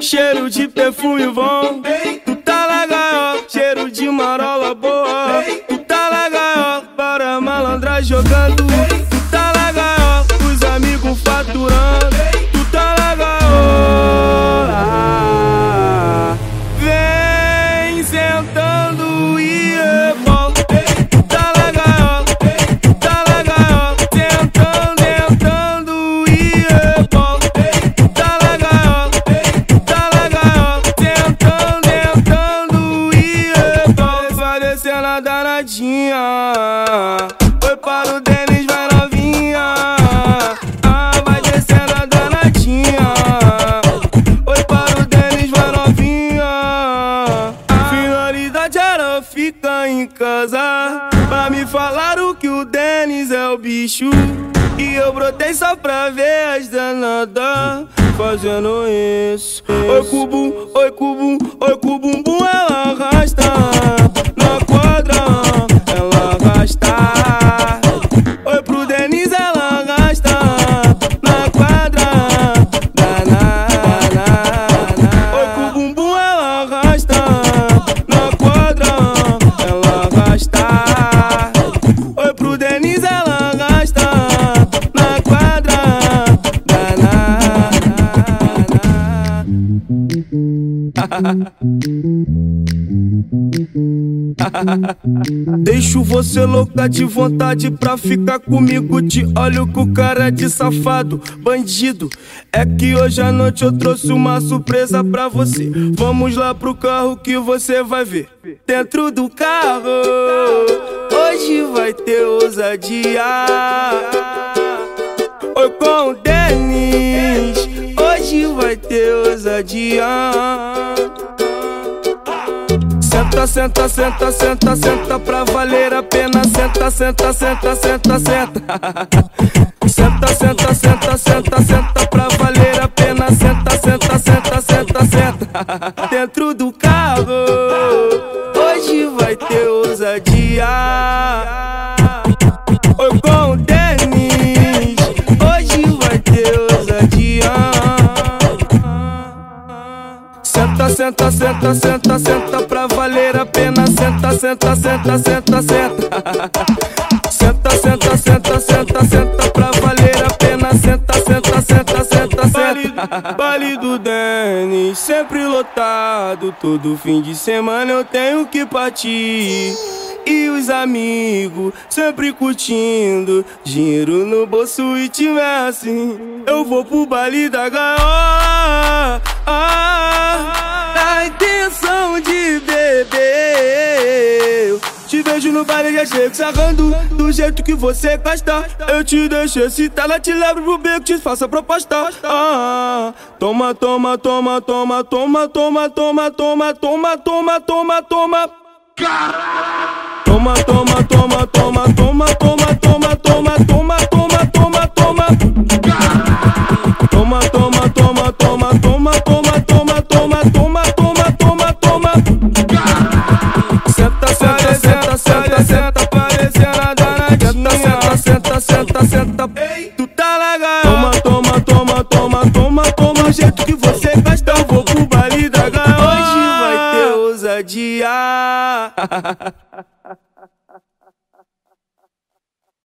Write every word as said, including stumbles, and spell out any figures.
cheiro de perfume bom. Tu tá na gaiola, cheiro de marola boa. Tu tá na gaiola, para malandra jogando. Tu tá na gaiola, os amigos faturando. Tu tá na gaiola, vem sentando e rebola. Tu tá na gaiola, tu tá na gaiola, sentando, sentando e rebola. Tu tá na gaiola, tu tá na gaiola, sentando, sentando e rebola. Vai descendo a danadinha, foi para o Denis, vai novinha. Ah, vai descendo a danadinha, foi para o Denis, vai novinha. Finalidade era ficar em casa, pra me falar o que o Denis é o bicho. E eu brotei só pra ver as danadas fazendo isso. Oi cubum, oi cubum, oi cubumbum, ela arrasta na quadra, ela arrasta. Oi pro Denis, ela arrasta na quadra, danada. Oi cubumbum, ela arrasta na quadra, ela arrasta. Oi pro Denis, ela arrasta na quadra, danada. Deixo você louca de vontade pra ficar comigo. Te olho com cara de safado, bandido. É que hoje à noite eu trouxe uma surpresa pra você. Vamos lá pro carro que você vai ver. Dentro do carro, hoje vai ter ousadia. Oi com o Denis, hoje vai ter ousadia. Senta, senta, senta, senta, senta pra valer a pena. Senta, senta, senta, senta, senta. Senta, senta, senta, senta, senta pra valer a pena. Senta, senta, senta, senta, senta. Dentro do carro, hoje vai ter ousadia. Oi com o Denis, hoje vai ter ousadia. Senta, senta, senta, senta, senta pra valer a pena. Senta, senta, senta, senta, senta. Senta, senta, senta, senta, senta pra valer a pena. Senta, senta, senta, senta, senta. Baile do Denis, sempre lotado. Todo fim de semana eu tenho que partir. E os amigos sempre curtindo, dinheiro no bolso e tiver assim, eu vou pro baile da gaiola, ah, na intenção de beber. Eu te vejo no baile, já chego sarrando do jeito que você gosta. Eu te deixo excitar, ela te levo pro beco, te faço a proposta. Ah, toma, toma, toma, toma, toma, toma, toma, toma, toma, toma, toma, toma. Toma, toma, toma, toma, toma, toma, toma, toma, toma, toma, toma, toma. Toma, toma, toma, toma, toma, toma, toma, toma, toma, toma, toma, toma. Senta, senta, senta, senta, senta, parecendo a danadinha. Senta, senta, senta, senta, tu tá na gaiola. Toma, toma, toma, toma, toma, toma, do jeito que você gosta. Eu vou pro baile da gaiola, hoje vai ter ousadia.